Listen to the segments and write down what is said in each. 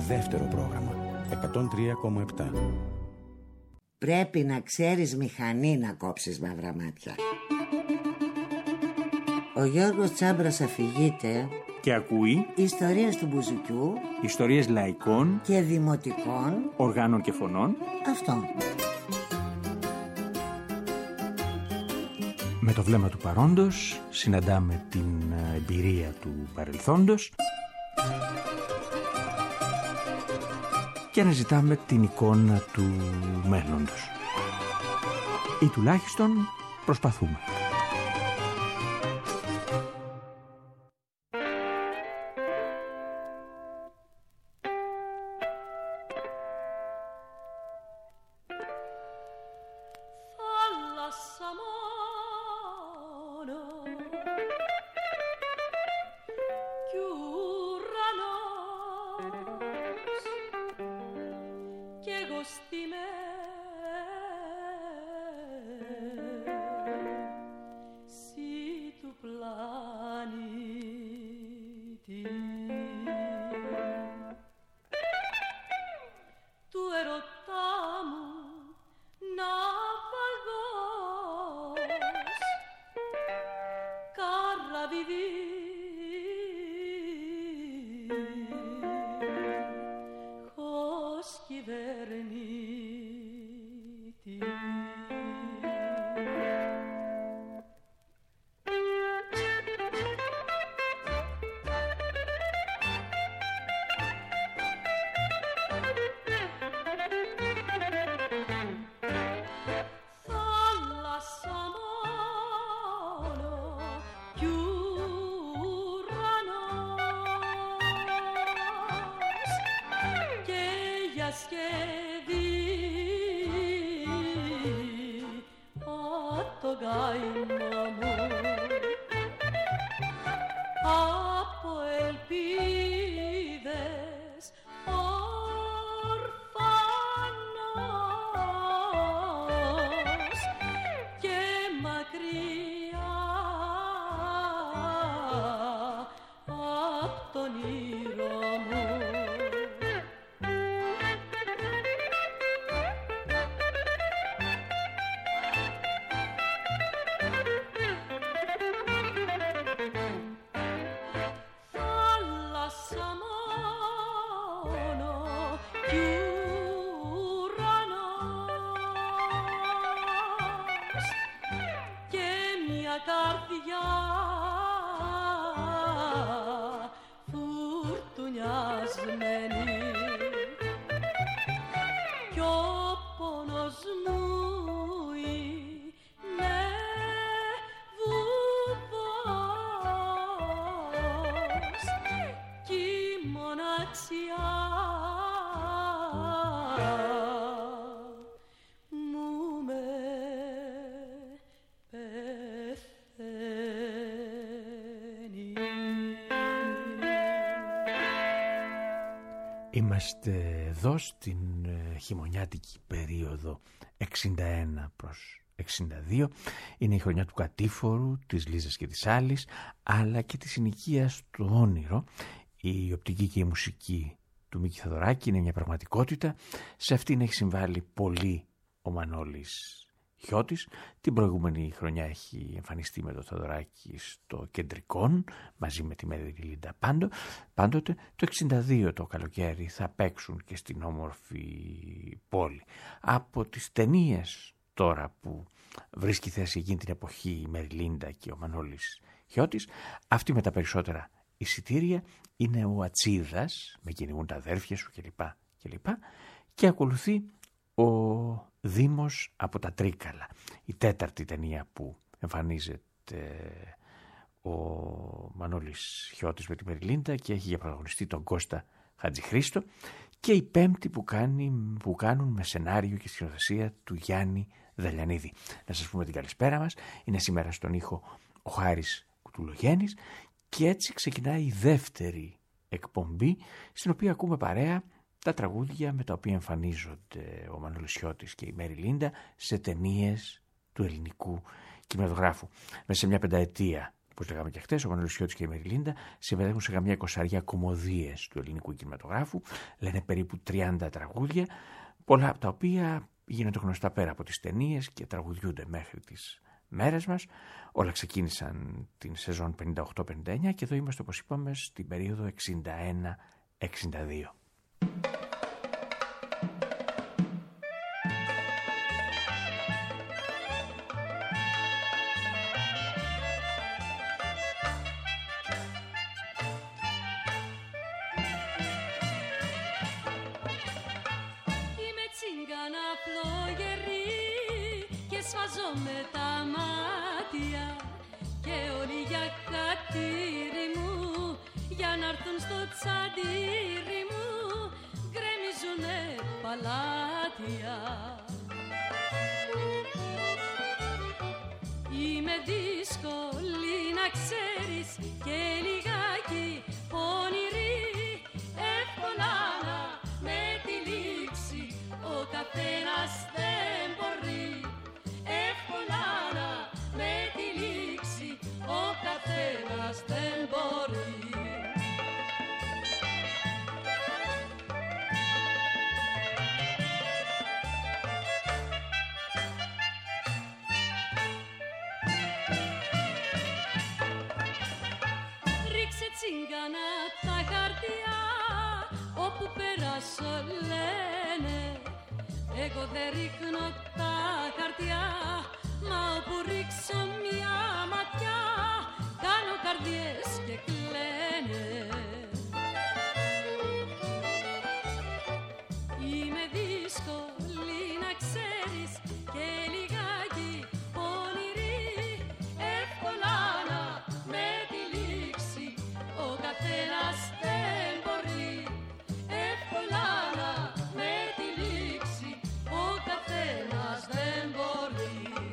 δεύτερο πρόγραμμα, 103,7. Πρέπει να ξέρεις μηχανή να κόψεις μαύρα μάτια. Ο Γιώργος Τσάμπρας αφηγείται και ακούει ιστορίες του μπουζουκιού, ιστορίες λαϊκών και δημοτικών οργάνων και φωνών. Αυτό. Με το βλέμμα του παρόντος συναντάμε την εμπειρία του παρελθόντος και αναζητάμε την εικόνα του μέλλοντος. Ή τουλάχιστον προσπαθούμε. Είμαστε εδώ στην χειμωνιάτικη περίοδο 61 προς 62. Είναι η χρονιά του κατήφορου, της Λίζας και της Άλλης, αλλά και της συνοικίας του Όνειρο. Η οπτική και η μουσική του Μίκη Θεοδωράκη είναι μια πραγματικότητα. Σε αυτήν έχει συμβάλει πολύ ο Μανώλης Χιώτης. Την προηγούμενη χρονιά έχει εμφανιστεί με το Θεοδωράκη στο Κεντρικόν μαζί με τη Μεριλίντα πάντοτε. Το 62 το καλοκαίρι θα παίξουν και στην όμορφη πόλη. Από τις ταινίες τώρα που βρίσκει θέση εκείνη την εποχή η Μεριλίντα και ο Μανώλης Χιώτης, αυτή με τα περισσότερα εισιτήρια είναι ο Ατσίδας, με κυνηγούν τα αδέρφια σου κλπ. Και ακολουθεί ο Δήμος από τα Τρίκαλα, η τέταρτη ταινία που εμφανίζεται ο Μανώλης Χιώτης με τη Μεριλίντα και έχει για πρωταγωνιστή τον Κώστα Χατζηχρήστο, και η πέμπτη που κάνουν με σενάριο και σκηνοθεσία του Γιάννη Δελιανίδη. Να σας πούμε την καλησπέρα μας. Είναι σήμερα στον ήχο ο Χάρης Κουτουλογέννης και έτσι ξεκινάει η δεύτερη εκπομπή, στην οποία ακούμε παρέα τα τραγούδια με τα οποία εμφανίζονται ο Μανώλης Χιώτης και η Μεριλίντα σε ταινίες του ελληνικού κινηματογράφου. Μέσα σε μια πενταετία όπως λέγαμε και χτες, ο Μανολυσιώτης και η Μεριλίντα συμμετέχουν σε καμιά 20 κωμωδίες του ελληνικού κινηματογράφου, λένε περίπου 30 τραγούδια, πολλά από τα οποία γίνονται γνωστά πέρα από τις ταινίες και τραγουδιούνται μέχρι τις μέρες μας. Όλα ξεκίνησαν την σεζόν 58-59 και εδώ είμαστε, όπως είπαμε, στην περίοδο 61-62. Με τα μάτια και όλοι για χατήρι μου, για να έρθουν στο τσαντήρι μου, γκρεμίζουνε παλάτια. Είμαι δύσκολη να ξέρεις και λιγάκι πονηρή, εύκολα να με τυλίξει ο καθένας δεν μπορεί. Εύκολα να με τυλίξει ο καθένας δεν μπορεί. Ρίξε τσίγκανα τα χαρτιά, όπου περάσω λένε, εγώ δεν ρίχνω τα χαρτιά, μα όπου ρίξω μια ματιά, κάνω καρδιές και κλαίνε. Είμαι δύσκολη να ξέρεις και λιγάκι πονηρή, εύκολα να με τυλίξει ο καθένας δεν μπορεί. Εύκολα να με τυλίξει ο καθένας δεν μπορεί.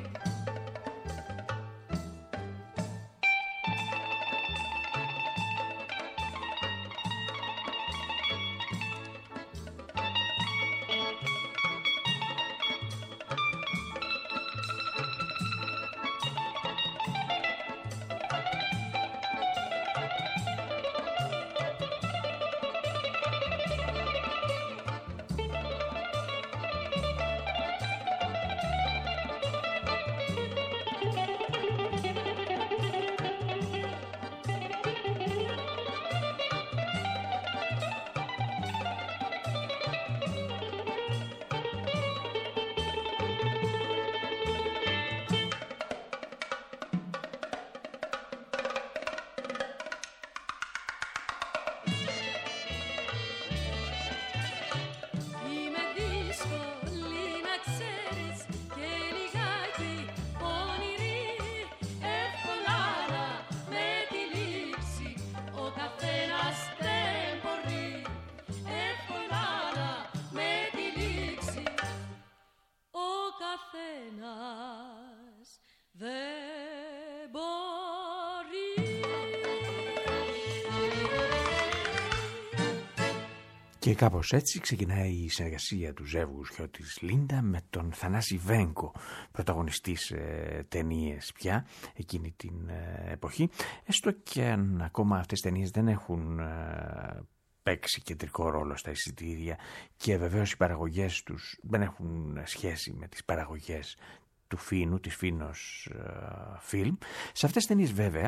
Και κάπως έτσι ξεκινάει η συνεργασία του ζεύγους Χιώτης Λίντα με τον Θανάση Βέγκο, πρωταγωνιστή σε ταινίες πια εκείνη την εποχή, έστω και αν ακόμα αυτές τις ταινίες δεν έχουν παίξει κεντρικό ρόλο στα εισιτήρια και βεβαίως οι παραγωγές τους δεν έχουν σχέση με τις παραγωγές του Φίνου, της Φίνος Φιλμ. Σε αυτές τις ταινίες βέβαια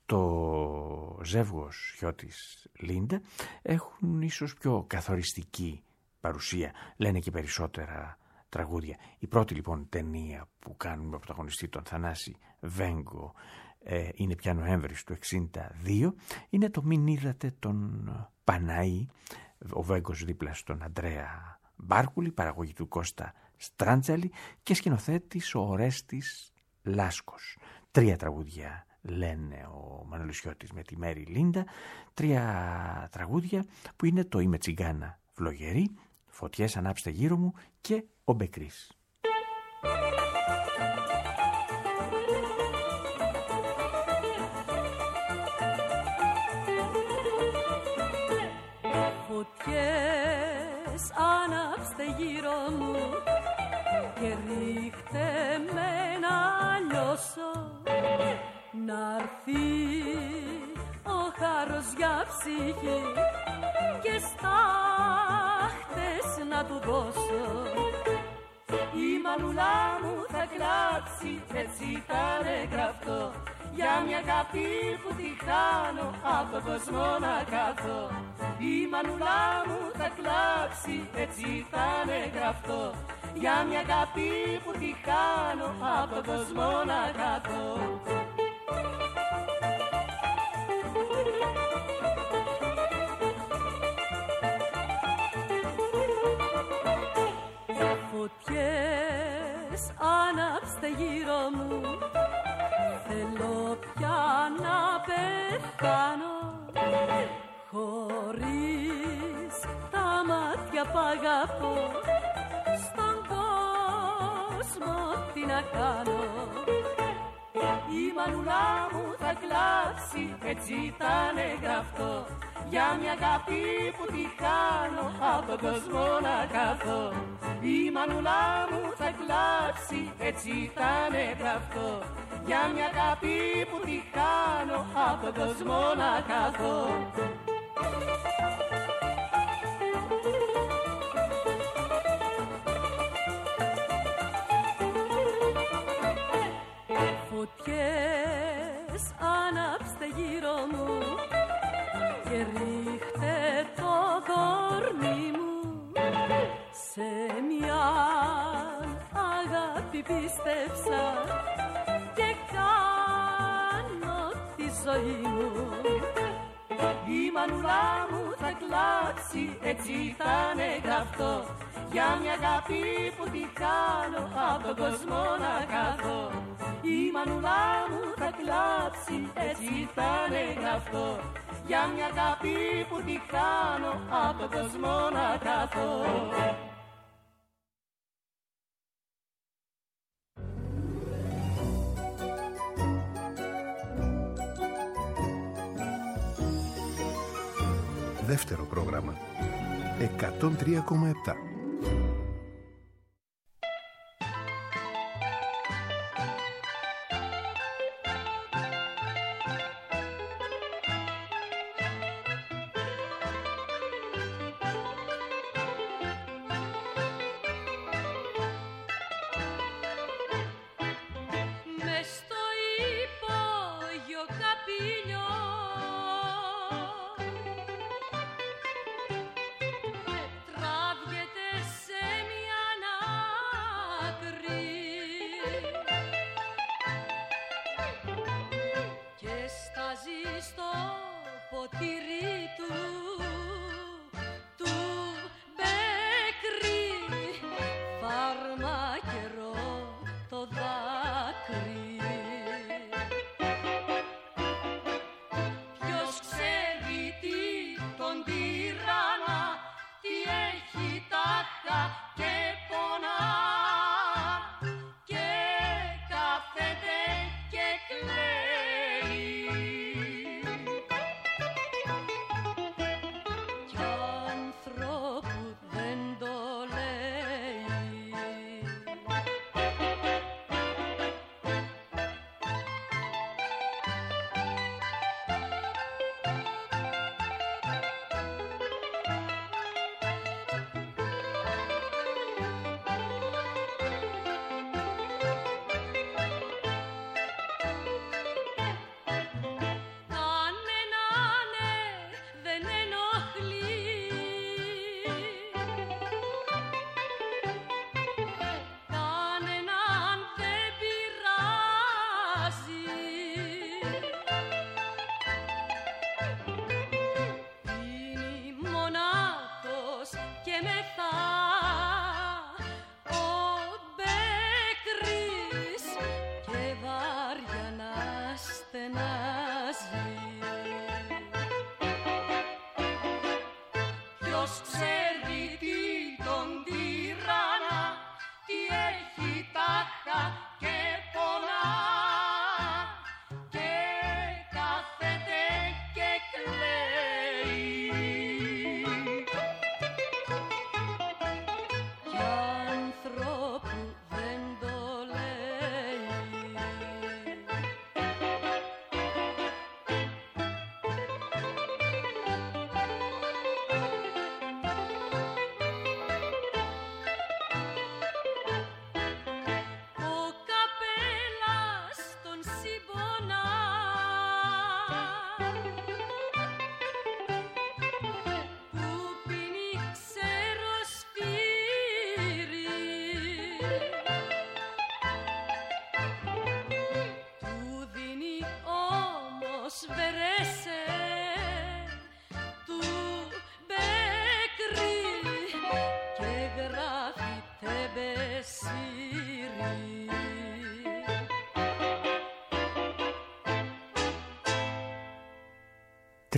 το ζεύγος Χιώτης Λίντα έχουν ίσως πιο καθοριστική παρουσία, λένε και περισσότερα τραγούδια. Η πρώτη λοιπόν ταινία που κάνουμε από πρωταγωνιστή τον Θανάση Βέγκο είναι πια Νοέμβρης του 1962, είναι το «Μην είδατε τον Παναή», ο Βέγκος δίπλα στον Αντρέα Μπάρκουλη, παραγωγή του Κώστα Στράντζαλη και σκηνοθέτης ο Ορέστης Λάσκος. 3 τραγούδια λένε ο Μανολυσιώτης με τη Μέρη Λίντα, 3 τραγούδια που είναι το «Είμαι τσιγκάνα φλογερή», «Φωτιές ανάψτε γύρω μου» και «Ο Μπεκρής». Φωτιές ανάψτε γύρω μου και ρίχτε με να λιώσω, να έρθει θάρρος για ψυχή και στάχτες να του δώσω. Η μανουλά μου θα κλάψει, έτσι ήταν γραφτό, για μια αγάπη που τη χάνω, από τον κόσμο να κάθω. Η μανουλά μου θα κλάψει, έτσι ήταν γραφτό, για μια αγάπη που τη χάνω, από τον κόσμο να κάθω. Φωτιές άναψτε γύρω μου, θέλω πια να πεθάνω, χωρίς τα μάτια που αγαπώ, στον κόσμο τι να κάνω. Η μανουλά μου θα κλάψει, έτσι ήταν γραφτό, για μια αγάπη που τη χάνω, από τον κόσμο να κάθω. Η μανουλά μου θα κλάψει, έτσι ήταν γραφτό, για μια αγάπη που τη χάνω, από τον κόσμο να κάθω. Φωτιές άναψτε γύρω μου και ρίχτε το δόρμι μου, σε μια αγάπη πίστεψα και κάνω τη ζωή μου. Η μανουλά μου θα κλάψει, έτσι ήταν γραφτό, για μια αγάπη που τη κάνω, από τον κόσμο να κάθω. Η μανουλά μου θα κλάψει, έτσι ήταν γραφτό, για μια αγάπη που τη κάνω, από τον κόσμο να κάθω. Δεύτερο πρόγραμμα 103,7.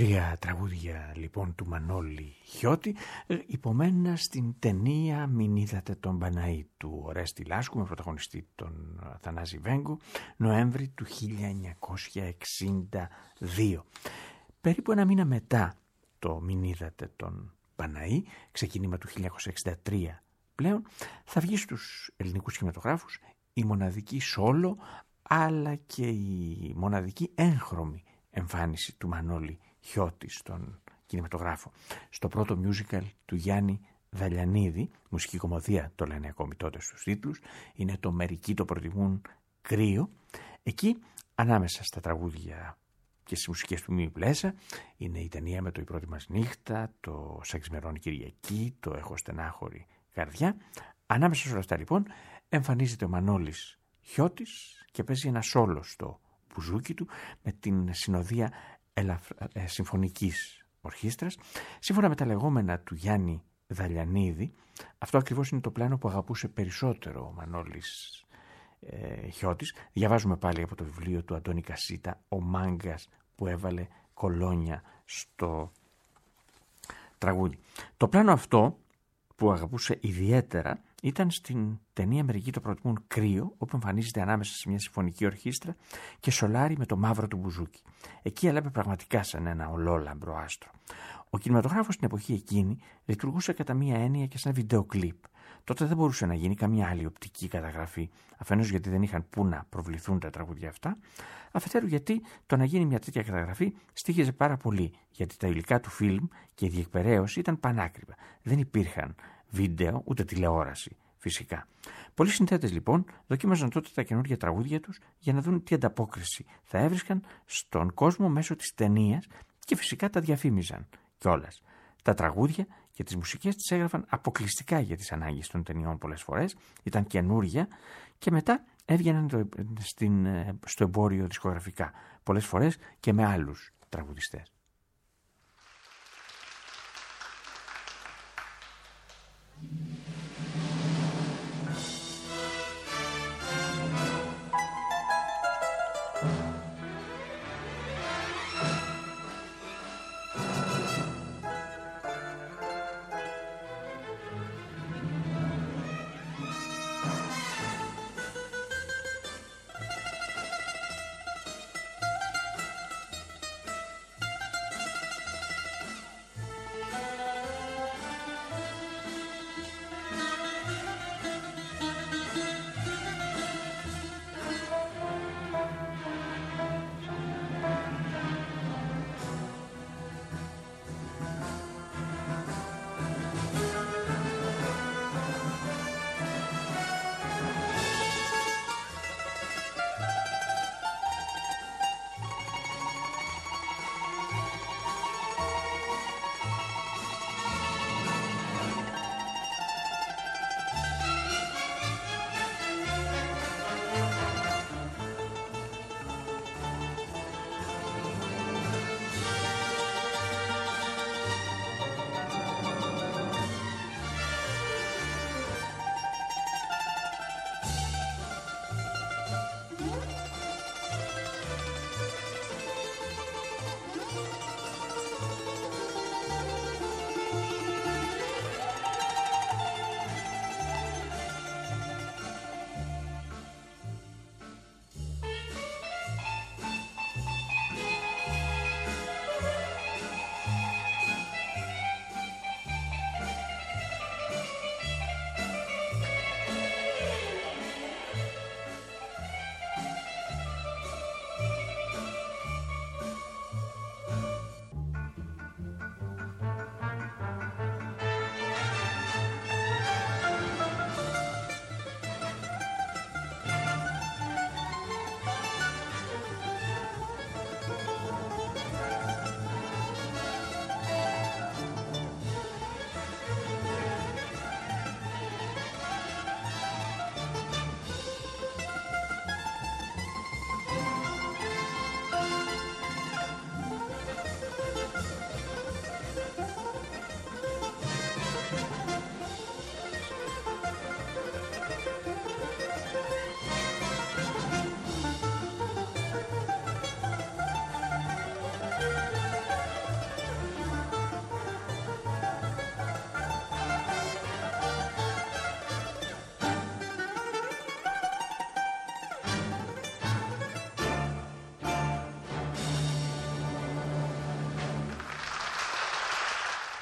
3 τραγούδια λοιπόν του Μανώλη Χιώτη, υπομένα στην ταινία «Μην είδατε τον Παναή» του Ορέστη Λάσκου με πρωταγωνιστή τον Θανάση Βέγκο, Νοέμβρη του 1962. Περίπου ένα μήνα μετά το «Μην είδατε τον Παναή», ξεκίνημα του 1963 πλέον, θα βγει στους ελληνικούς κινηματογράφους η μοναδική σόλο αλλά και η μοναδική έγχρωμη εμφάνιση του Μανώλη Χιώτη στον κινηματογράφο. Στο πρώτο musical του Γιάννη Δαλιανίδη, μουσική κομμωδία το λένε ακόμη τότε στους τίτλους, είναι το «Μερικοί το προτιμούν κρύο». Εκεί ανάμεσα στα τραγούδια και στις μουσικές του Μίμη Πλέσα είναι η ταινία με το «Η πρώτη μας νύχτα», το «Σεξ μερών Κυριακή», το «Έχω στενάχωρη καρδιά». Ανάμεσα σε όλα αυτά λοιπόν εμφανίζεται ο Μανώλης Χιώτης και παίζει ένα σόλο στο μπουζούκι του με την συνοδεία συμφωνικής ορχήστρας. Σύμφωνα με τα λεγόμενα του Γιάννη Δαλιανίδη, αυτό ακριβώς είναι το πλάνο που αγαπούσε περισσότερο ο Μανώλης Χιώτης. Διαβάζουμε πάλι από το βιβλίο του Αντώνη Κασίτα, «Ο μάγκας που έβαλε κολόνια στο τραγούδι». Το πλάνο αυτό που αγαπούσε ιδιαίτερα ήταν στην ταινία «Μερικοί το προτιμούν κρύο», όπου εμφανίζεται ανάμεσα σε μια συμφωνική ορχήστρα και σολάρι με το μαύρο του μπουζούκι. Εκεί έλαβε πραγματικά σαν ένα ολόλαμπρο άστρο. Ο κινηματογράφος στην εποχή εκείνη λειτουργούσε κατά μία έννοια και σαν βίντεο κλιπ. Τότε δεν μπορούσε να γίνει καμία άλλη οπτική καταγραφή, αφενός γιατί δεν είχαν πού να προβληθούν τα τραγούδια αυτά, αφετέρου γιατί το να γίνει μια τέτοια καταγραφή στοίχιζε πάρα πολύ, γιατί τα υλικά του φιλμ και η διεκπεραίωση ήταν πανάκριβα. Δεν υπήρχαν βίντεο ούτε τηλεόραση φυσικά. Πολλοί συνθέτες λοιπόν δοκίμαζαν τότε τα καινούργια τραγούδια τους για να δουν τι ανταπόκριση θα έβρισκαν στον κόσμο μέσω της ταινίας και φυσικά τα διαφήμιζαν κιόλας. Τα τραγούδια και τις μουσικές τις έγραφαν αποκλειστικά για τις ανάγκες των ταινιών πολλές φορές, ήταν καινούρια και μετά έβγαιναν στο εμπόριο δισκογραφικά, πολλές φορές και με άλλους τραγουδιστές.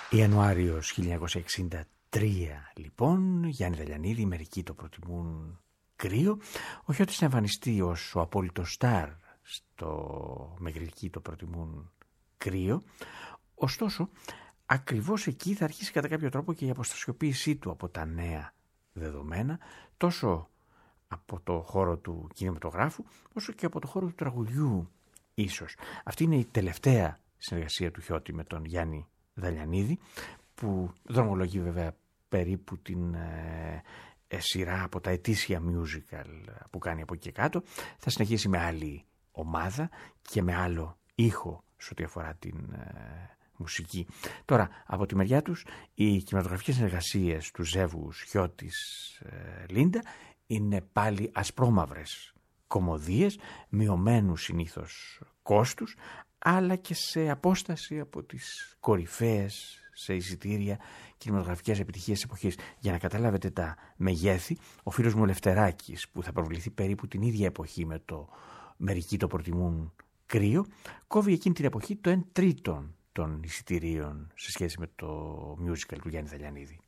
Ιανουάριος 1963 λοιπόν, Γιάννη Δαλιανίδη, μερικοί το προτιμούν κρύο. Ο Χιώτης θα εμφανιστεί ως ο απόλυτος στάρ, μερικοί το προτιμούν κρύο. Ωστόσο, ακριβώς εκεί θα αρχίσει κατά κάποιο τρόπο και η αποστασιοποίησή του από τα νέα δεδομένα, τόσο από το χώρο του κινηματογράφου, όσο και από το χώρο του τραγουδιού ίσως. Αυτή είναι η τελευταία συνεργασία του Χιώτη με τον Γιάννη Δαλιανίδη, που δρομολογεί βέβαια περίπου την σειρά από τα ετήσια musical που κάνει από εκεί και κάτω. Θα συνεχίσει με άλλη ομάδα και με άλλο ήχο σε ό,τι αφορά την μουσική. Τώρα, από τη μεριά τους, οι κινηματογραφικές συνεργασίες του ζεύγους Χιώτης Λίντα είναι πάλι ασπρόμαυρες κωμωδίες, μειωμένου συνήθως κόστους, αλλά και σε απόσταση από τις κορυφαίες σε εισιτήρια κινηματογραφικές επιτυχίες εποχής. Για να καταλάβετε τα μεγέθη, ο φίλος μου Λευτεράκης, που θα προβληθεί περίπου την ίδια εποχή με το «Μερικοί το προτιμούν κρύο», κόβει εκείνη την εποχή το 1/3 των εισιτηρίων σε σχέση με το musical του Γιάννη Δαλιανίδη.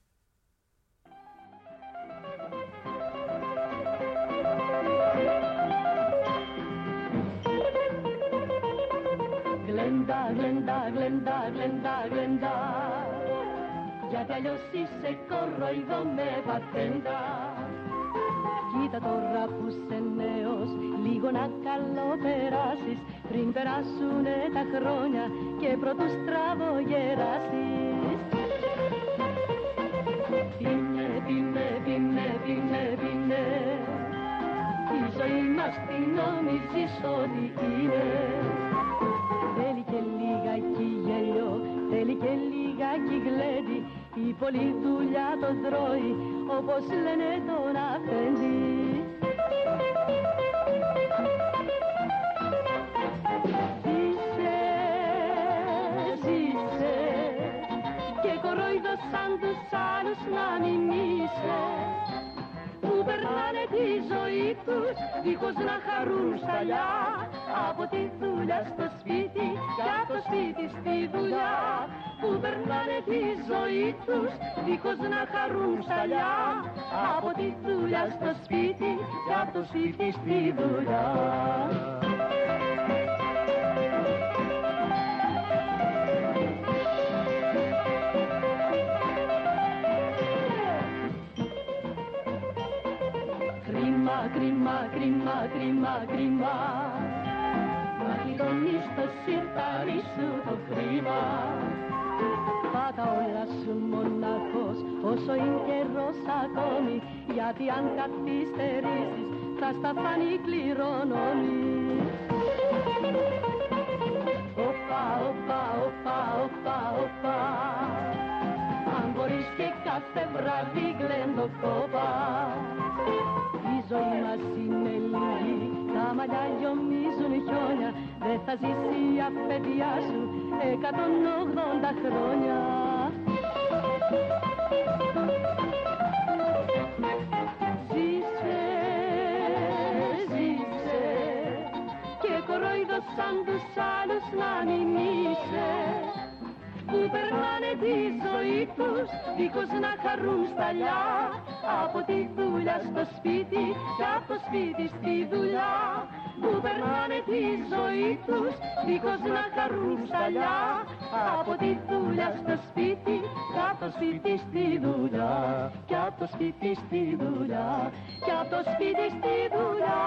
Γλέντα, γλέντα, γλέντα, γλέντα, γλέντα, γιατί αλλιώς είσαι κοροϊδό με πατέντα. Κοίτα τώρα που είσαι νέος, λίγο να καλοπεράσεις, πριν περάσουνε τα χρόνια και πρώτου στραβογεράσεις. Πίνε, πίνε, πίνε, πίνε, πίνε, η ζωή μας τι νομίζεις ότι είναι. Θέλει και λίγακι γέλιο, θέλει και λίγακι γλέντι, η πολλή δουλειά το τρώει, όπως λένε τον αφέντη. Ζήσε, ζήσε, και κορόιδος σαν τους άλλους να μην είσαι, που περνάνε τη ζωή τους δίχως να χαρούν σταλιά, από τη δουλειά στο σπίτι και από το σπίτι στη δουλειά, που περνάνε τη ζωή τους δίχως να χαρούν σταλιά, από τη δουλειά στο σπίτι και από το σπίτι στη δουλειά. Κρίμα, κρίμα, κρίμα, κρίμα, κρίμα, μα γλιτώνεις το σιρτάρι σου το χρήμα. Πάτα όλα σου μοναχός, όσο είναι καιρός ακόμη, γιατί αν καθυστερήσεις θα σταφάνει κληρονομής. Οπα, οπα, οπα, οπα, οπα, αν μπορείς και κάθε βράδυ γλέντο κόπα. Η ζωή μας είναι λίγη, τα μαλλιά λιωμίζουν χιόνια, δεν θα ζήσει η απαιτία σου 180 χρόνια. Ζήσε, ζήσε, και κορόιδος σαν τους άλλους να μην είσαι, που περνάνε τη ζωή τους δίχως να χαρούν σταλιά, από τη δουλειά στο σπίτι και από το σπίτι στη δουλειά, που περνάνε τη ζωή τους δίχως να χαρούν σταλιά, από τη δουλειά στο σπίτι και από το σπίτι στη δουλειά, και από το σπίτι στη δουλειά, και από το σπίτι στη δουλειά.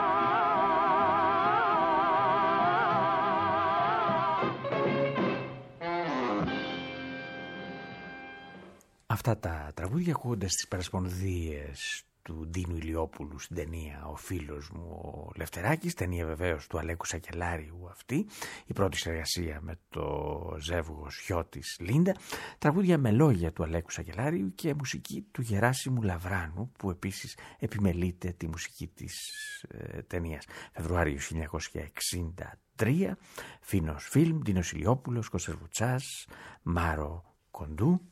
Αυτά τα τραγούδια ακούγοντας τις περασπονδίες του Ντίνου Ηλιόπουλου στην ταινία «Ο φίλος μου ο Λευτεράκης», ταινία βεβαίως του Αλέκου Σακελάριου αυτή, η πρώτη συνεργασία με το ζεύγος Χιώτης Λίντα, τραγούδια με λόγια του Αλέκου Σακελάριου και μουσική του Γεράσιμου Λαβράνου, που επίσης επιμελείται τη μουσική της ταινίας. Φεβρουάριο 1963, Φίνος Φιλμ, Ντίνος Ηλιόπουλος, Κώστας Βουτσάς, Μάρο Κοντού.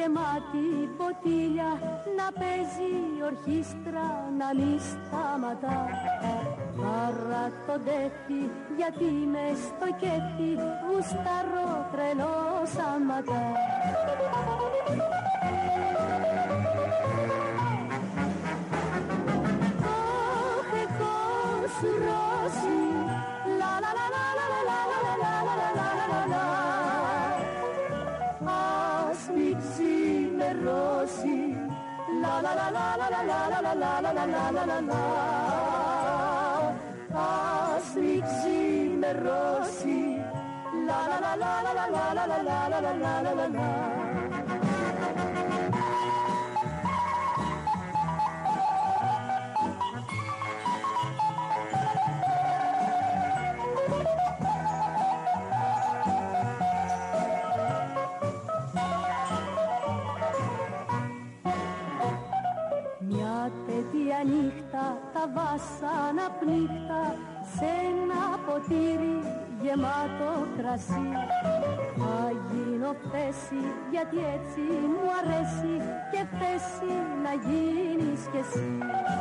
γεμάτη ποτήλια, να παίζει ορχήστρα, να μη σταματά. Άρα το ντέφι, γιατί μες στο κέφι γουστάρω τρελό σαματά. Αχ, έχω σου ρώσει, λα λα λα λα λα λα λα λα λα λα λα. Ας μη ξημερώσει, λα λα λα λα λα λα λα λα λα λα λα. Ας μη ξημερώσει, λα λα λα λα λα λα λα λα λα λα. Νύχτα, τα βάσανα πνίχτα σε ένα ποτήρι γεμάτο κρασί. Θα γίνω θέση, γιατί έτσι μου αρέσει, και θέση να γίνεις κι εσύ.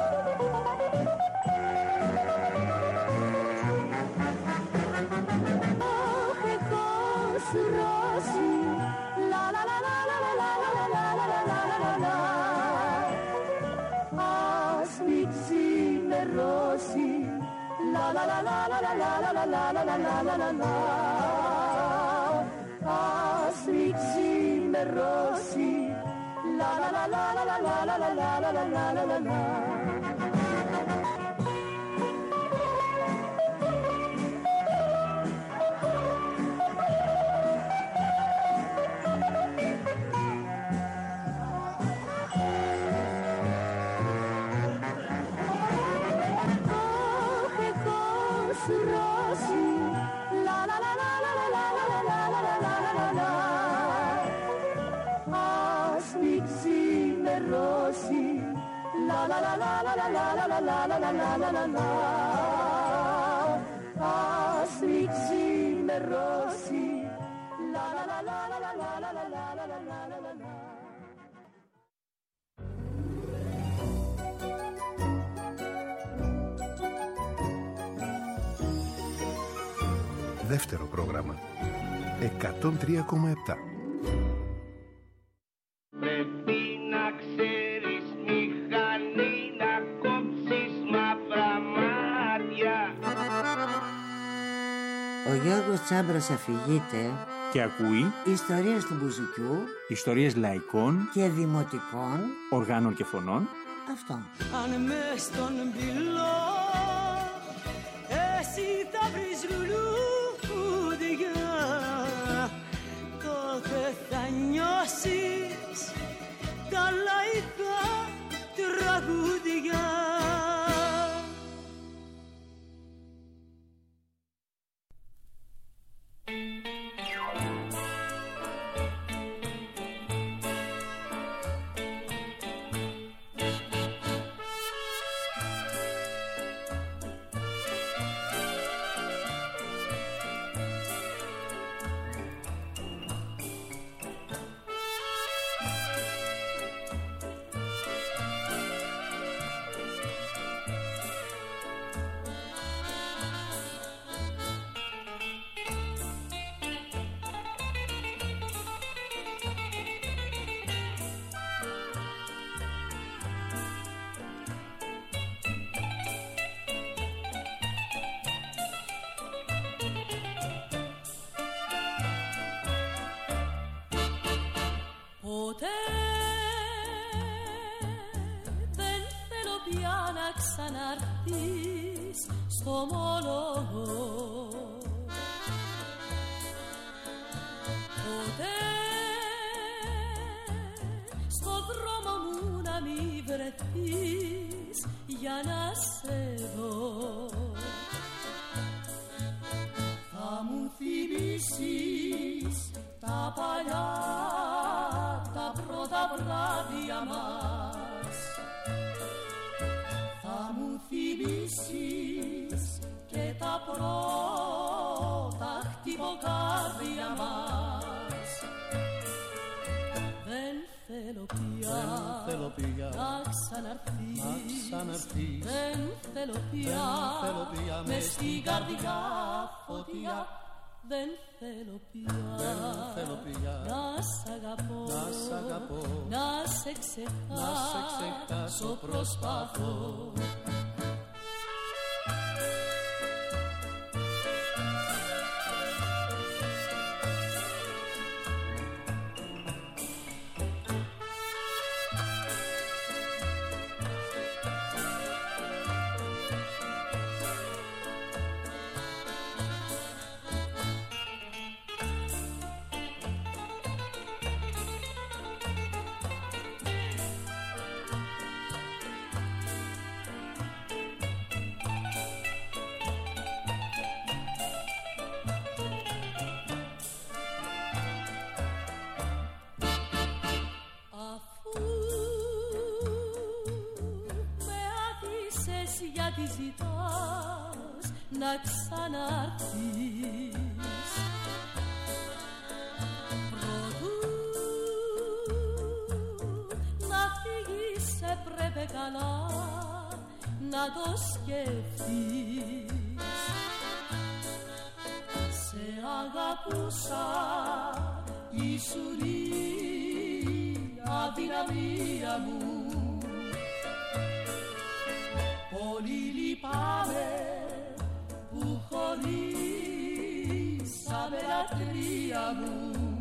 Αχ, έχω σου ρώσει, λα λα λα λα λα λα λα λα λα λα. Μη ξημερώσει, λα λα λα λα λα λα λα λα λα λα λα. Ας μη ξημερώσει, λα λα λα λα λα λα λα λα λα λα. Ας μη ξημερώσει, λα λα λα λα λα λα λα λα λα λα. Δεύτερο πρόγραμμα 103,7. Πρέπει να ξέρεις μηχανή, να κόψεις μαύρα μάτια. Ο Γιώργος Τσάμπρας αφηγείται Και ακούει ιστορίες του μπουζουκιού, ιστορίες λαϊκών και δημοτικών οργάνων και φωνών. Αυτό. Αν μες στον πυλό εσύ θα βρεις λουλούδια, τότε θα νιώσεις τα λαϊκά τραγούδια. Ποτέ δεν θέλω πια να ξαναρθείς στο μόλογο. Ποτέ στο δρόμο μου να μην βρεθείς για να σε δω. Θα μου θυμίσεις τα παλιά, τα πρώτα βράδια μας. Θα μου θυμίσεις και τα πρώτα χτυποκάρδια μας. Δεν πια να ξαναρθείς. Δεν θέλω πια μες στην καρδιά φωτιά. Δεν θέλω πια να σ' αγαπώ, να σε ξεχάσω προσπαθώ. Γιατί ζητάς να ξαναρθείς, προτού να φύγεις έπρεπε καλά να το σκεφτείς. Σε αγαπούσα, ήσουν η αδυναμία μου. Πολύ λυπάμαι που χωρίσαμε λατρεία μου.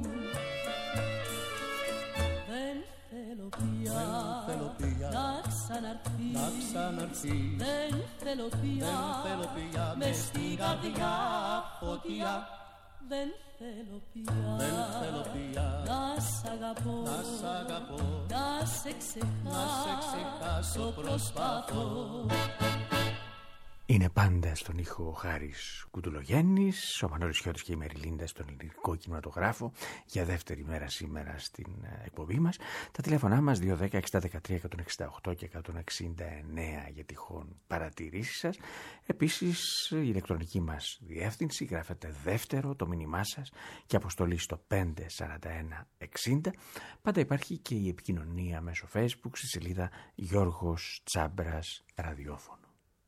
Δεν θέλω πια να ξαναρθείς. Δεν θέλω πια μες στην καρδιά φωτιά. Δεν θέλω πια να σ' αγαπώ, να σε ξεχάσω προσπαθώ. Είναι πάντα στον ήχο ο Χάρης Κουτουλογέννης, ο Μανώλης Χιώτης και η Μεριλίντα στον ελληνικό κινηματογράφο για δεύτερη μέρα σήμερα στην εκπομπή μας. Τα τηλέφωνά μας 210 6013 168 και 169 για τυχόν παρατηρήσεις σας. Επίσης η ηλεκτρονική μας διεύθυνση, γράφετε δεύτερο το μήνυμά σας και αποστολή στο 54160. Πάντα υπάρχει και η επικοινωνία μέσω Facebook στη σελίδα Γιώργος Τσάμπρας Ραδιόφωνο.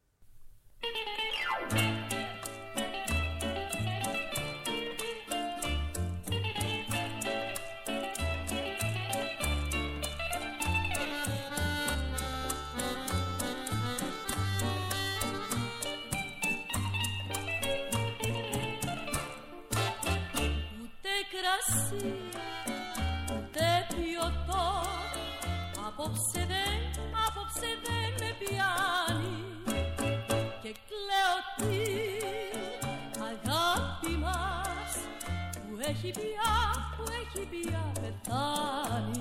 Ούτε κρασί, ούτε πιωτό, απόψε δεν με πιάνει. Και κλαίω την αγάπη μας που έχει πια πεθάνει.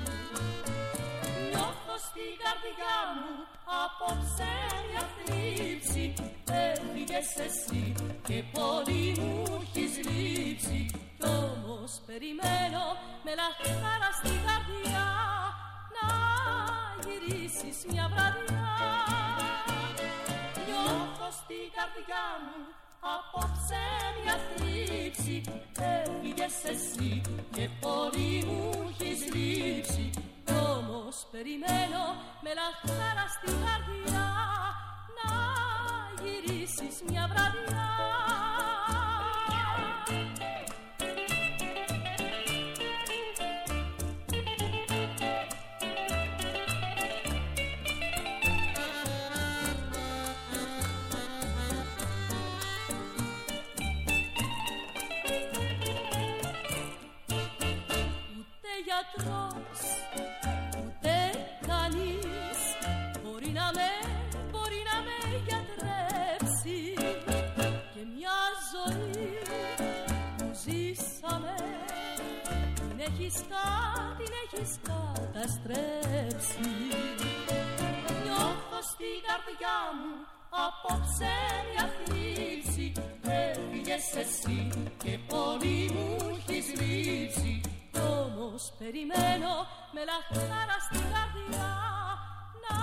Νιώθω στην καρδιά μου απόψε μια θλίψη. Έφυγες εσύ και πολύ μου έχεις λείψει. Κι όμως περιμένω με λαχτάρα στην καρδιά να γυρίσεις μια βραδιά. Νιώθω στην καρδιά μου απόψε μια θλίψη. Έφυγες εσύ και πολύ μου έχεις λείψει. Κι όμως περιμένω με λαχτάρα στην καρδιά να γυρίσεις μια βραδιά. Γιατρός, ούτε κανείς μπορεί να με γιατρέψει. Και μια ζωή που ζήσαμε την έχεις καταστρέψει. Νιώθω στην καρδιά μου απόψε μια θλίψη. Έφυγες εσύ και πολύ μου έχεις λείψει. Κι όμως περιμένω με λαχτάρα στην καρδιά να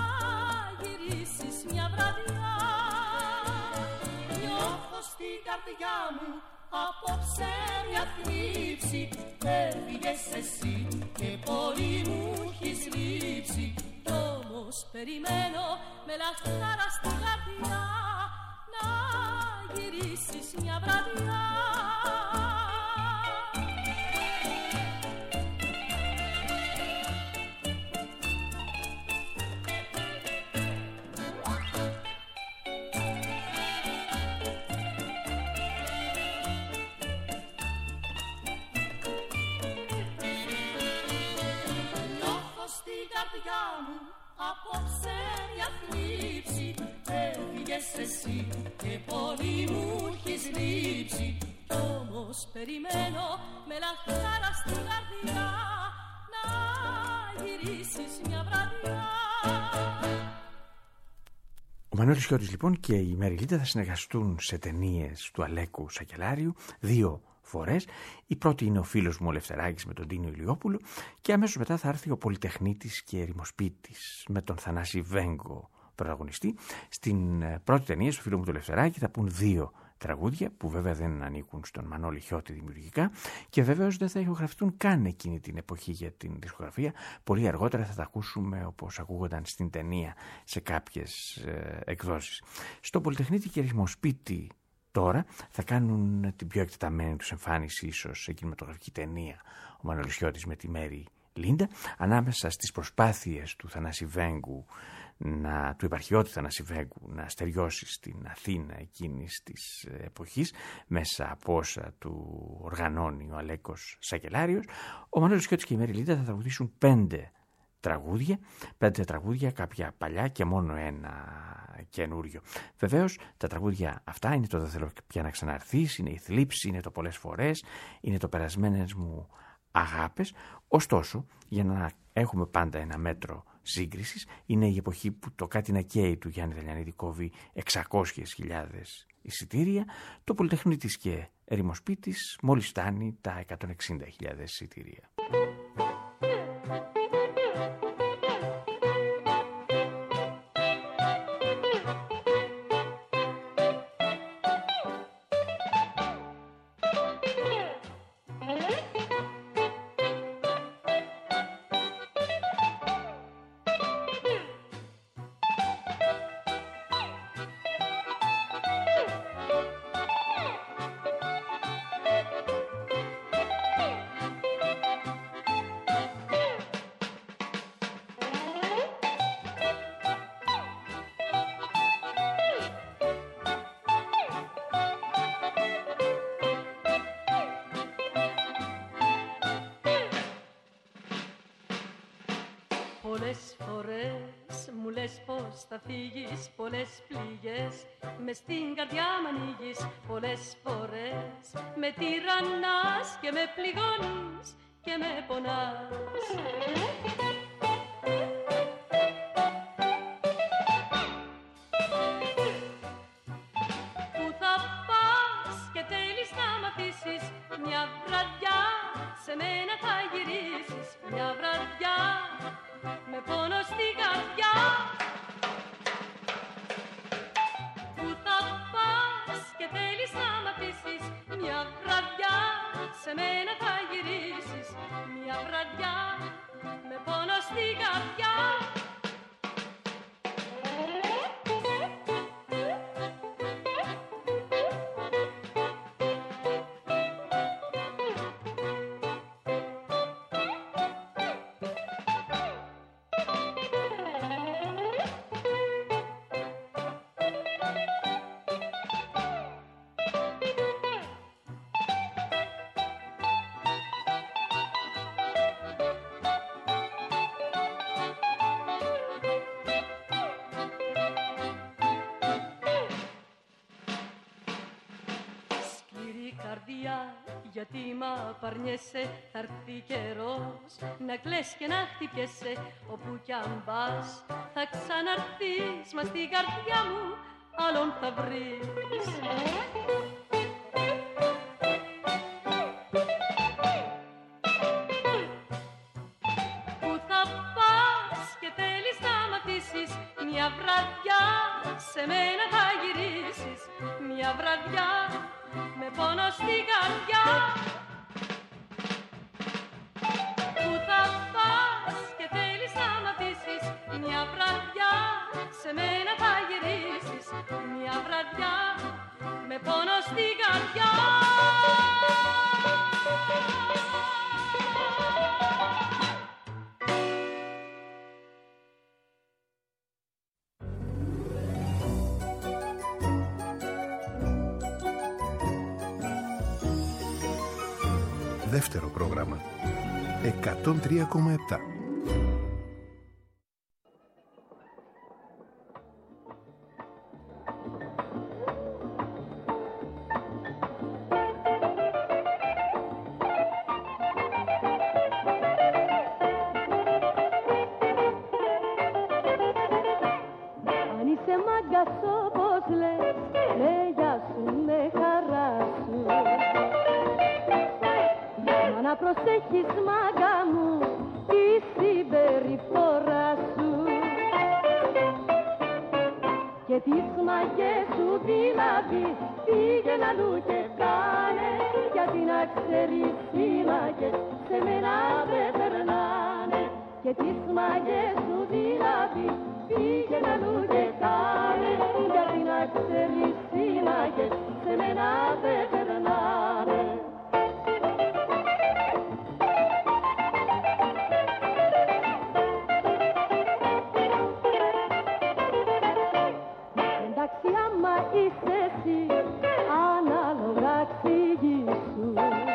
γυρίσεις μια βραδιά. Νιώθω στην καρδιά μου απόψε μια θλίψη. Έφυγες εσύ και πολύ μου έχεις λείψει. Κι όμως περιμένω με λαχτάρα στην καρδιά να γυρίσεις μια βραδιά. Απόψε μια θλίψη, έφυγες εσύ και πολύ μου έχεις λείψει. Κι όμως περιμένω με λαχτάρα στην καρδιά να γυρίσεις μια βραδιά. Ο Μανώλης Χιώτης λοιπόν και η Μέρη Λίντα θα συνεργαστούν σε ταινίες του Αλέκου Σακελάριου 2 φορές. Η πρώτη είναι ο φίλος μου ο Λευτεράκης με τον Τίνο Ηλιόπουλο και αμέσως μετά θα έρθει ο Πολυτεχνίτης και Ερημοσπίτης με τον Θανάση Βέγκο πρωταγωνιστή. Στην πρώτη ταινία, στο φίλο μου το Λευτεράκη, θα πούν 2 τραγούδια που βέβαια δεν ανήκουν στον Μανώλη Χιώτη δημιουργικά και βεβαίως δεν θα ηχογραφηθούν καν εκείνη την εποχή για την δισκογραφία. Πολύ αργότερα θα τα ακούσουμε όπως ακούγονταν στην ταινία σε κάποιες εκδόσεις. Στο Πολυτεχνίτη και Ερημοσπίτη τώρα θα κάνουν την πιο εκτεταμένη τους εμφάνιση ίσως σε κινηματογραφική ταινία ο Μανώλης Χιώτης με τη Μέρη Λίντα, ανάμεσα στις προσπάθειες του Θανάση Βέγκου, του επαρχιώτη Θανάση Βέγκου, να στεριώσει στην Αθήνα εκείνης της εποχής μέσα από όσα του οργανώνει ο Αλέκος Σακελάριος. Ο Μανώλης Χιώτης και η Μέρη Λίντα θα τραγουδήσουν 5 τραγούδια, κάποια παλιά και μόνο ένα καινούριο. Βεβαίως τα τραγούδια αυτά είναι το «Δεν θέλω πια να ξαναρθείς», είναι η «Θλίψη», είναι το «Πολλές φορές», είναι το «Περασμένες μου αγάπες». Ωστόσο, για να έχουμε πάντα ένα μέτρο σύγκρισης, είναι η εποχή που το «Κάτι να καίει» του Γιάννη Δελιανίδη κόβει 600.000 εισιτήρια, το Πολυτεχνίτης και Ερημοσπίτης μόλις φτάνει τα 160.000 εισιτήρια. Πολλές φορές μου λες πως θα φύγεις, πολλές πληγές μες στην καρδιά μ' ανοίγεις. Πολλές φορές με τυραννάς και με πληγώνεις και με πονάς. Πού θα πας και θέλεις να μ' αφήσεις, μια βραδιά σε μένα θα γυρίσεις. Μια βραδιά με πόνο στην καρδιά. Πού θα πας και θέλεις να μ' αφήσεις, μια βραδιά σε μένα θα γυρίσεις. Μια βραδιά με πόνο στην καρδιά. Γιατί μ' απαρνιέσαι, θα έρθει καιρός να κλαις και να χτυπιέσαι. Όπου κι αν πας θα ξαναρθείς, μα στην καρδιά μου άλλον θα βρεις. Πού θα πας και θέλεις να μ' αφήσεις, μια βραδιά σε μένα θα γυρίσεις. Μια μια βραδιά με πόνο στην καρδιά. Πού θα πας και θέλεις να μ' αφήσεις, μια βραδιά σε μένα θα γυρίσεις, μια βραδιά με πόνο στην καρδιά. Δεύτερο πρόγραμμα 103,7. Αν είσαι μάγκας όπως λες, γεια σου με χαρά σου. Να προσέχεις μάγκα μου τη συμπεριφορά σου και τις μαγιές σου δηλαδή πήγαινε αλλού και κάνε, γιατί να ξέρεις οι μαγιές σε μένα δεν περνάνε, και τις μαγιές σου δηλαδή πήγαινε αλλού και κάνε, γιατί να ξέρεις οι μαγιές σε μένα δεν περνάνε. Είσαι εσύ, ανάλογα εξηγήσου,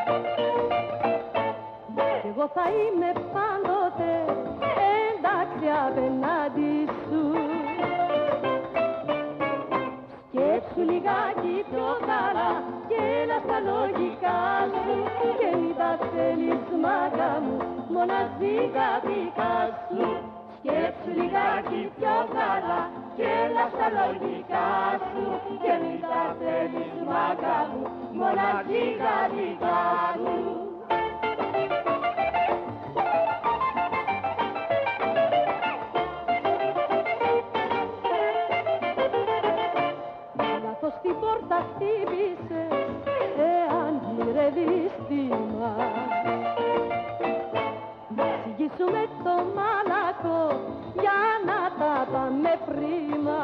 κι εγώ θα είμαι πάντοτε εντάξει απέναντι σου. Σκέψου λιγάκι πιο καλά και έλα στα λογικά σου, και μην τα θέλεις μάγκα μου μοναζικά δικά σου. Σκέψου λιγάκι πιο καλά και έλα στα λογικά σου, και μην τα θέλεις μάγκα μου μοναζικά δικά σου. Λάθος την πόρτα χτύπησε, εάν γυρεύεις θύμα. Συγγίσουμε το μάλακο για να τα πάμε πρίμα.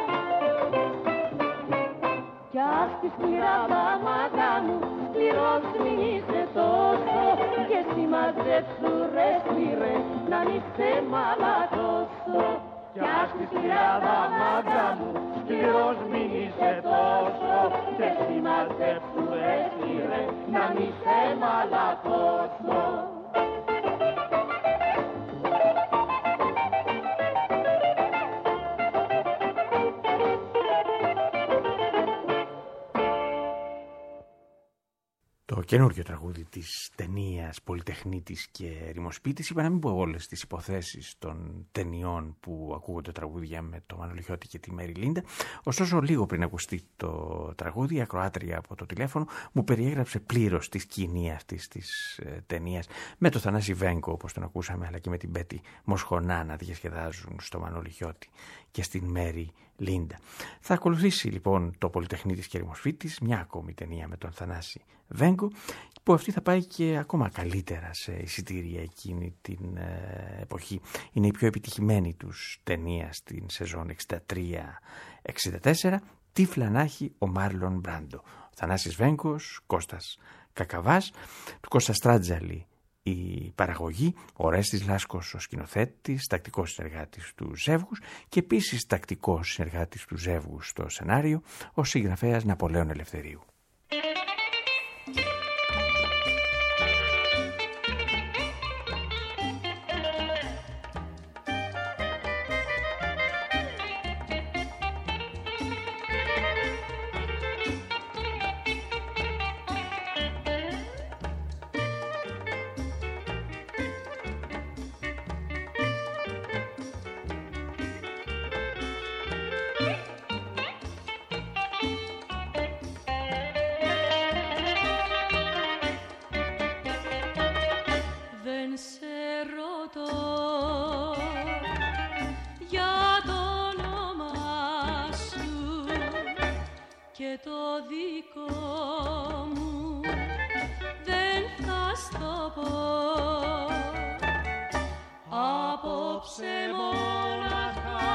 Κι ας τη σκληρά τα μάγκα μου σκληρός μην είσαι τόσο, και συμμαζέψου ρε σκληρέ να μη σε μαλακώσω. Κι ας τη σκληρά τα μάγκα μου σκληρός μην είσαι τόσο, και συμμαζέψου ρε σκληρέ να μη σε μαλακώσω. Το καινούργιο τραγούδι της ταινίας Πολυτεχνίτης και Ερημοσπίτης. Είπα να μην πω όλες τις υποθέσεις των ταινιών που ακούγονται τραγούδια με το Μανώλη Χιώτη και τη Μέρη Λίντα. Ωστόσο, λίγο πριν ακουστεί το τραγούδι, η ακροάτρια από το τηλέφωνο μου περιέγραψε πλήρως τη σκηνή αυτής της ταινίας, με το Θανάση Βέγκο, όπως τον ακούσαμε, αλλά και με την Πέτη Μοσχονά να διασκεδάζουν στο Μανώλη Χιώτη και στην Μέρη Λίντα. Θα ακολουθήσει λοιπόν το Πολυτεχνίτης και Ερημοσπίτης, μια ακόμη ταινία με τον Θανάση Βέγκο, που αυτή θα πάει και ακόμα καλύτερα σε εισιτήρια εκείνη την εποχή. Είναι η πιο επιτυχημένη τους ταινία στην σεζόν 63-64, «Τύφλα να έχει ο Μάρλον Μπράντο». Θανάσης Βέγκος, Κώστας Κακαβάς, του Κώστα Στράτζαλη η παραγωγή, ο Ρέστης Λάσκος ο σκηνοθέτης, τακτικός συνεργάτης του Ζεύγους, και επίσης τακτικός συνεργάτης του Ζεύγους στο σενάριο, ο συγγραφέας Ναπολέων Ελευθερίου. και το δικό μου δεν θα στο πω. Απόψε μόναχα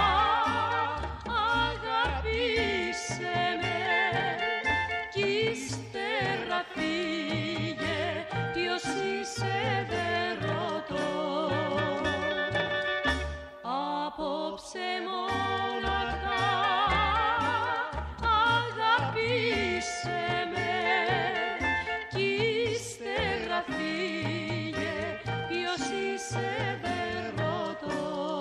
αγάπησε με κι ύστερα φύγε, ποιος είσαι δεν ρωτώ. Απόψε μόναχα αγάπησε με κι ύστερα φύγε, ποιος είσαι δεν ρωτώ.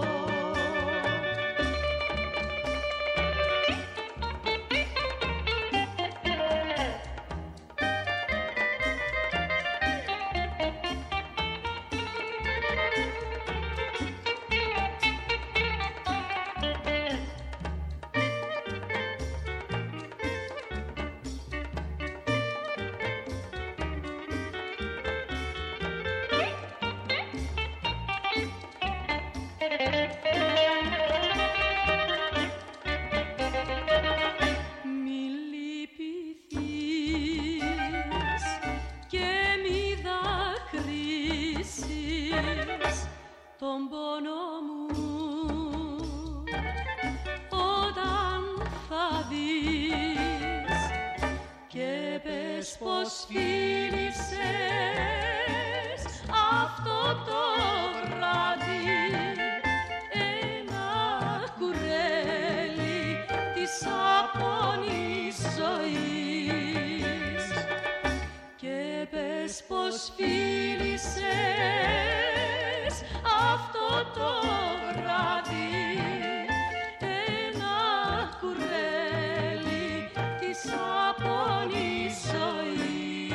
Τον πόνο μου όταν θα δεις και πες πως φίλησες αυτό το βράδυ ένα κουρέλι της απόνης ζωής και πες πως φίλησες αυτό το βράδυ ένα κουρέλι της απόνης ζωής.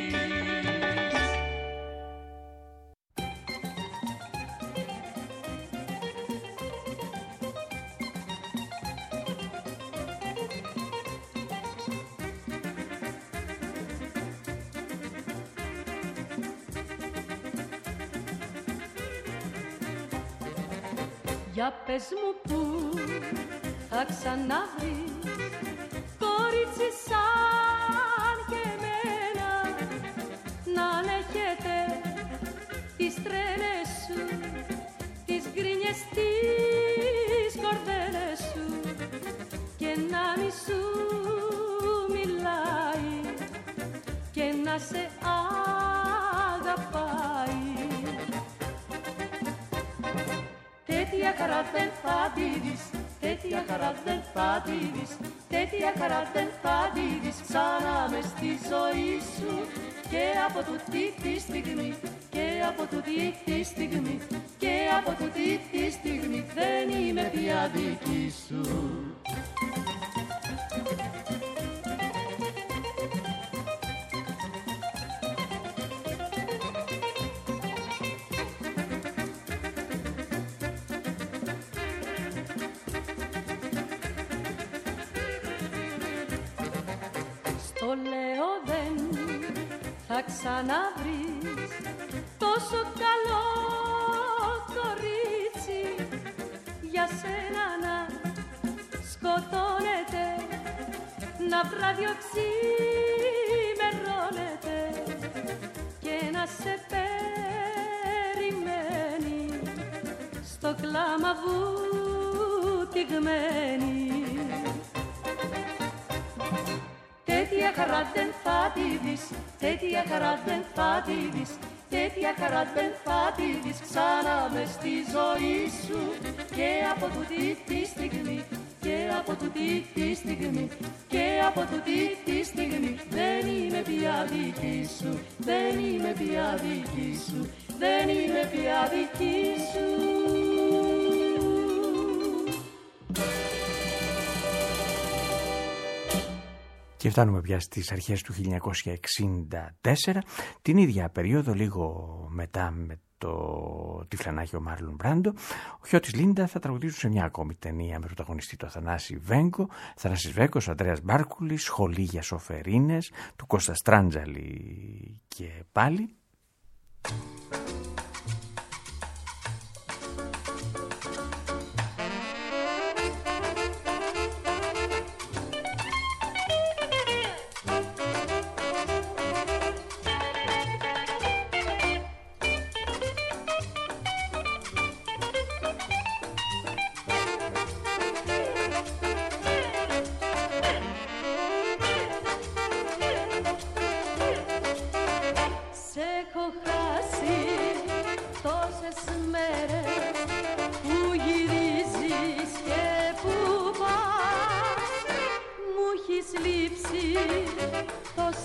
Για πες μου που θα ξαναβρεις κορίτσι σαν και εμένα, να ανέχεται τις τρέλες σου, τις γκρίνιες, τις κορδέλες σου και να μη σου μιλάει και να σε αγαπάει. Τέτοια χαρά δεν θα τη δεις, τέτοια χαρά δεν θα τη δεις, τέτοια χαρά δεν θα τη δεις ξανά μες στη ζωή σου. Και από τούτη τη στιγμή, και από τούτη τη στιγμή, και από τούτη τη στιγμή δεν είμαι πια δική σου. Το λέω δεν θα ξαναβρεις τόσο καλό κορίτσι για σένα να σκοτώνεται, να βραδιοξημερώνεται και να σε περιμένει στο κλάμα βουτυγμένη. Τέτοια χαρά δεν θα τη δεις, τέτοια χαρά δεν θα τη δεις, τέτοια χαρά δεν θα τη δεις ξανά μες στη ζωή σου. Και από τούτη τη στιγμή, και από τούτη τη στιγμή, και από τούτη τη στιγμή δεν είμαι πια δική σου, δεν είμαι πια δική σου, δεν είμαι πια δική σου. Και φτάνουμε πια στις αρχές του 1964, την ίδια περίοδο, λίγο μετά με το τυφλανάκι ο Μάρλον Μπράντο, ο Χιώτης Λίντα θα τραγουδήσουν σε μια ακόμη ταινία με πρωταγωνιστή τον Θανάση Βέγκο, Θανάσης Βέγκος, ο Ανδρέας Μπάρκουλης, Σχολή για Σοφερίνες, του Κώστα Στράντζαλη και πάλι.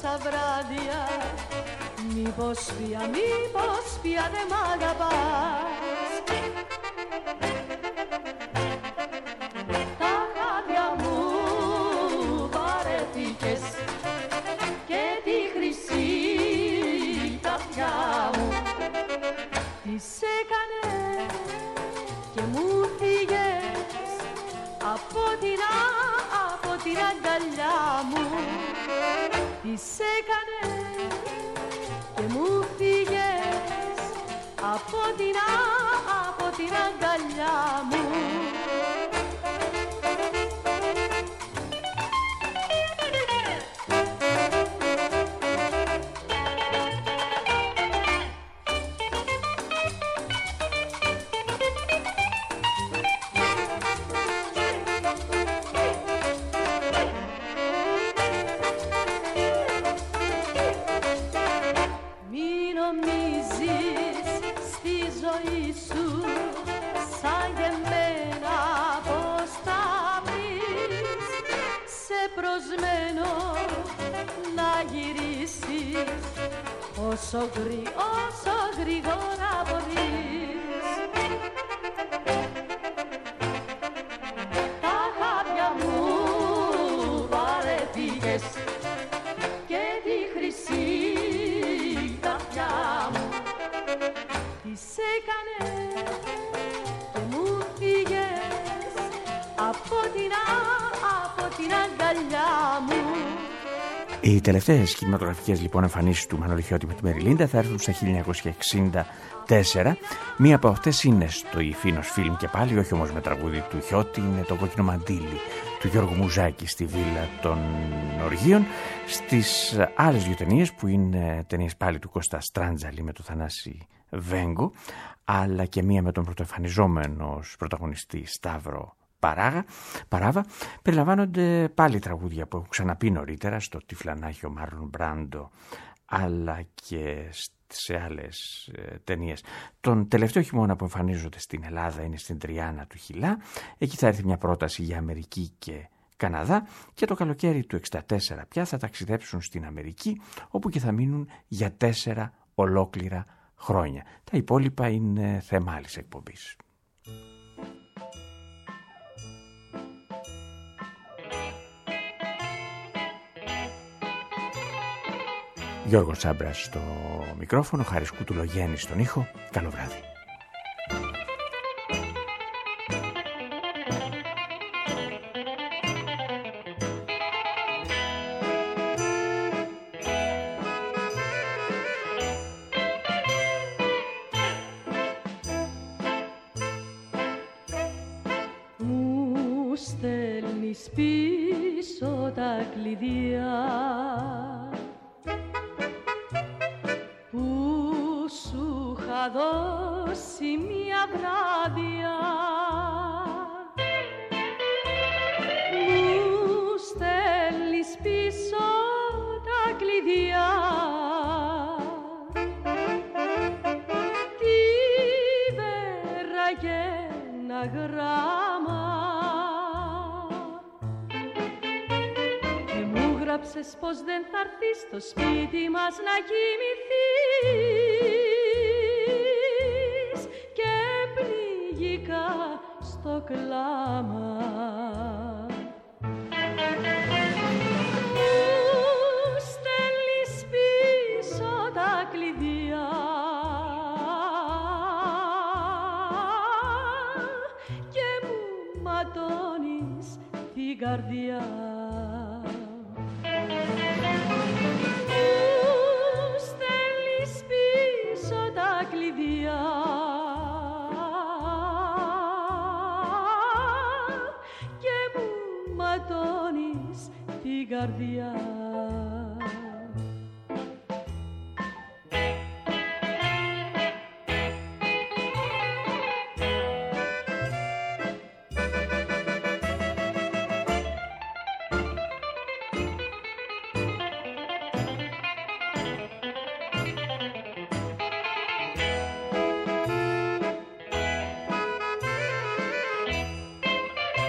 στα βράδια. Μήπως πια δεν μ' αγαπάς. Τα χάδια μου βαρέθηκες και τη χρυσή καρδιά μου τις έκανες και μου φύγες από την αγκαλιά μου. Τις έκανες και μου φύγες από την αγκαλιά μου. Όσο γρήγορα μπορείς. Τα χάδια μου βαρέθηκες και τη χρυσή καρδιά μου τις έκανες και μου φύγες από την αγκαλιά μου. Οι τελευταίες κινηματογραφικές λοιπόν εμφανίσεις του Μανώλη Χιώτη με τη Μεριλίντα θα έρθουν στα 1964. Μία από αυτές είναι στο Ιφίνος Φιλμ και πάλι, όχι όμως με τραγούδι του Χιώτη, είναι το Κόκκινο Μαντίλι του Γιώργου Μουζάκη στη Βίλα των Οργείων. Στις άλλες δύο ταινίες που είναι ταινίες πάλι του Κώστα Στράντζαλη με τον Θανάση Βέγκο, αλλά και μία με τον πρωτοεμφανιζόμενο ως πρωταγωνιστή Σταύρο Παράβα, περιλαμβάνονται πάλι τραγούδια που έχουν ξαναπεί νωρίτερα στο Τυφλανάχιο Μάρλον Μπράντο, αλλά και σε άλλες ταινίες. Τον τελευταίο χειμώνα που εμφανίζονται στην Ελλάδα είναι στην Τριάνα του Χιλά. Εκεί θα έρθει μια πρόταση για Αμερική και Καναδά, και το καλοκαίρι του 1964 πια θα ταξιδέψουν στην Αμερική, όπου και θα μείνουν για 4 ολόκληρα χρόνια. Τα υπόλοιπα είναι θέμα άλλης εκπομπής. Γιώργος Τσάμπρας στο μικρόφωνο, Χάρης Κουτουλογέννης στον ήχο. Καλό βράδυ. Μου στέλνεις πίσω τα κλειδιά δώσει μια βράδια. Μου στέλνεις πίσω τα κλειδιά, τη βέρα και ένα γράμμα, και μου γράψες πως δεν θα έρθεις στο σπίτι μας να κοιμηθείς, και πνίγηκα στο κλάμα. Μου στέλνεις πίσω τα κλειδιά και μου ματώνεις την καρδιά. Και μου ματώνεις την καρδιά.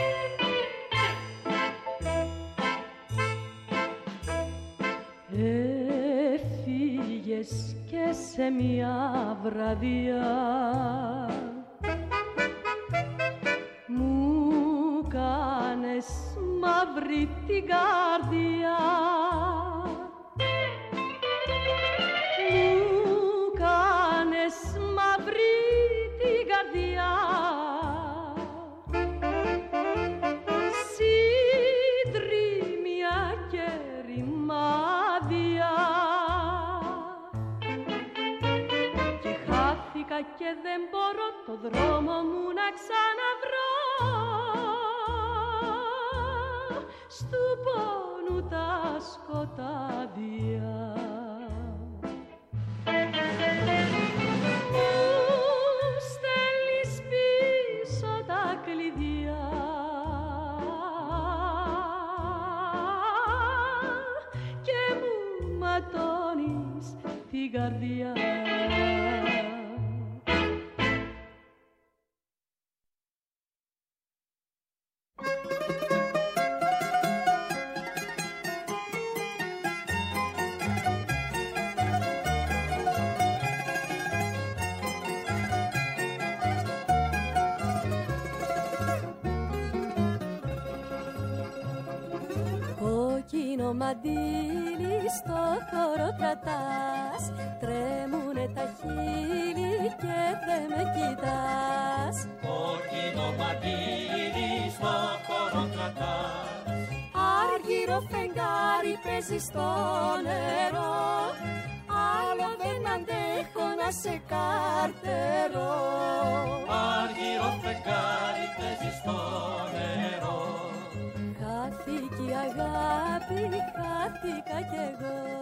Yeah. πήγες και σε μια βραδιά μου κάνες μαύρη την καρδιά, μου κάνες μαύρη την καρδιά, συντρίμια και ρημάδια, και χάθηκα και δεν μπορώ το δρόμο μου να ξαναβρω, στου πόνου τα σκοτάδια. Μου στέλνεις πίσω τα κλειδιά και μου ματώνεις την καρδιά. Κόκκινο μαντίλι στο χώρο κρατάς, τρέμουνε τα χείλη και δεν με κοιτάς. Κόκκινο μαντίλι στο χώρο κρατάς, άργυρο φεγγάρι παίζει στο νερό, άλλο δεν αντέχω να σε καρτερώ. άργυρο φεγγάρι παίζει στο νερό. Χάθηκε η αγάπη, χάθηκα κι εγώ.